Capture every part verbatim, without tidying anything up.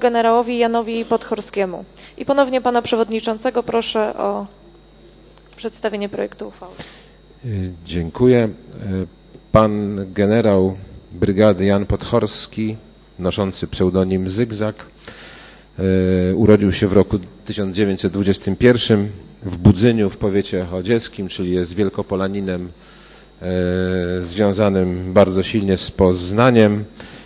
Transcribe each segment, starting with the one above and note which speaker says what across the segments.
Speaker 1: generałowi Janowi Podchorskiemu. I ponownie pana przewodniczącego proszę o przedstawienie projektu uchwały.
Speaker 2: Dziękuję. Pan generał brygady Jan Podchorski, noszący pseudonim Zygzak, urodził się w roku tysiąc dziewięćset dwudziestym pierwszym w Budzyniu w powiecie chodzieckim, czyli jest wielkopolaninem związanym bardzo silnie z Poznaniem.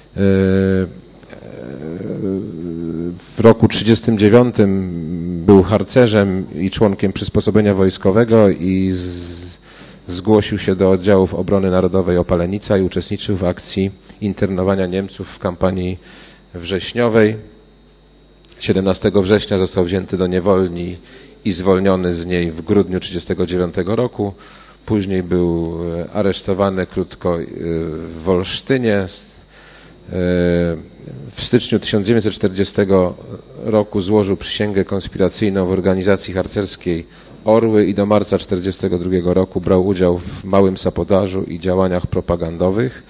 Speaker 2: W roku trzydziestym dziewiątym był harcerzem i członkiem przysposobienia wojskowego i z, zgłosił się do oddziałów obrony narodowej Opalenica i uczestniczył w akcji internowania Niemców w kampanii wrześniowej. siedemnastego września został wzięty do niewolni i zwolniony z niej w grudniu tysiąc dziewięćset trzydziestego dziewiątego roku. Później był aresztowany krótko w Wolsztynie. W styczniu tysiąc dziewięćset czterdziestego roku złożył przysięgę konspiracyjną w organizacji harcerskiej Orły i do marca tysiąc dziewięćset czterdziestego drugiego roku brał udział w małym sabotażu i działaniach propagandowych.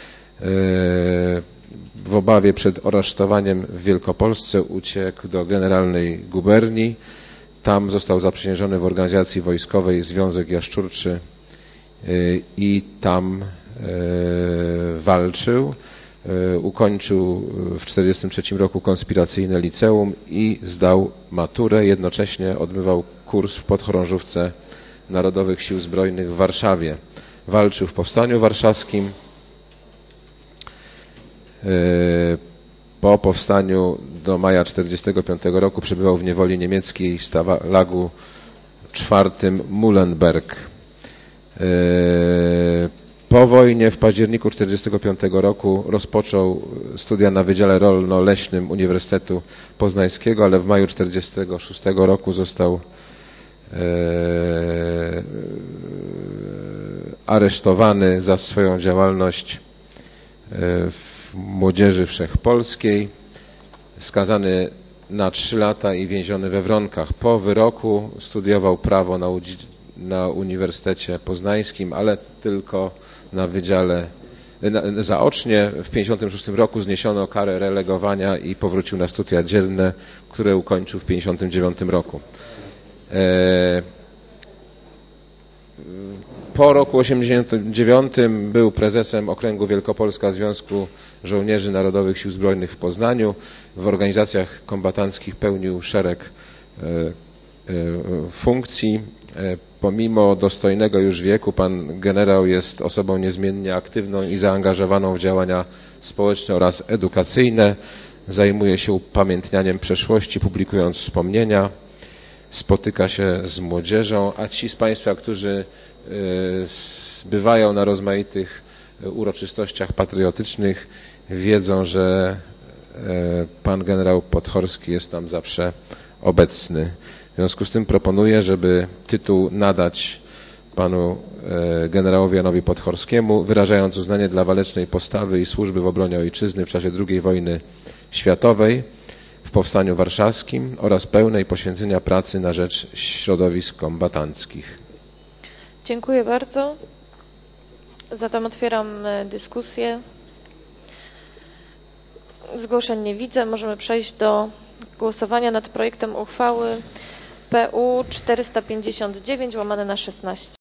Speaker 2: W obawie przed aresztowaniem w Wielkopolsce uciekł do Generalnej Guberni. Tam został zaprzysiężony w organizacji wojskowej Związek Jaszczurczy i tam walczył. Ukończył w tysiąc dziewięćset czterdziestym trzecim roku konspiracyjne liceum i zdał maturę. Jednocześnie odbywał kurs w podchorążówce Narodowych Sił Zbrojnych w Warszawie. Walczył w Powstaniu Warszawskim. Po powstaniu do maja tysiąc dziewięćset czterdziestego piątego roku przebywał w niewoli niemieckiej w Stawagu czwartym Muhlenberg. Po wojnie w październiku tysiąc dziewięćset czterdziestego piątego roku rozpoczął studia na Wydziale Rolno-Leśnym Uniwersytetu Poznańskiego, ale w maju tysiąc dziewięćset czterdziestego szóstego roku został e, aresztowany za swoją działalność w Młodzieży Wszechpolskiej, skazany na trzy lata i więziony we Wronkach. Po wyroku studiował prawo na, na Uniwersytecie Poznańskim, ale tylko na wydziale na, zaocznie. W tysiąc dziewięćset pięćdziesiątym szóstym roku zniesiono karę relegowania i powrócił na studia dzielne, które ukończył w tysiąc dziewięćset pięćdziesiątym dziewiątym roku. E, po roku tysiąc dziewięćset osiemdziesiątym dziewiątym był prezesem Okręgu Wielkopolska Związku Żołnierzy Narodowych Sił Zbrojnych w Poznaniu. W organizacjach kombatanckich pełnił szereg e, e, funkcji. E, pomimo dostojnego już wieku pan generał jest osobą niezmiennie aktywną i zaangażowaną w działania społeczne oraz edukacyjne. Zajmuje się upamiętnianiem przeszłości, publikując wspomnienia. Spotyka się z młodzieżą, a ci z Państwa, którzy bywają na rozmaitych uroczystościach patriotycznych, wiedzą, że pan generał Podchorski jest tam zawsze obecny. W związku z tym proponuję, żeby tytuł nadać panu generałowi Janowi Podchorskiemu, wyrażając uznanie dla walecznej postawy i służby w obronie ojczyzny w czasie drugiej wojny światowej, w Powstaniu Warszawskim oraz pełnej poświęcenia pracy na rzecz środowisk kombatanckich.
Speaker 1: Dziękuję bardzo. Zatem otwieram dyskusję. Zgłoszeń nie widzę. Możemy przejść do głosowania nad projektem uchwały P U czterysta pięćdziesiąt dziewięć łamane na szesnaście.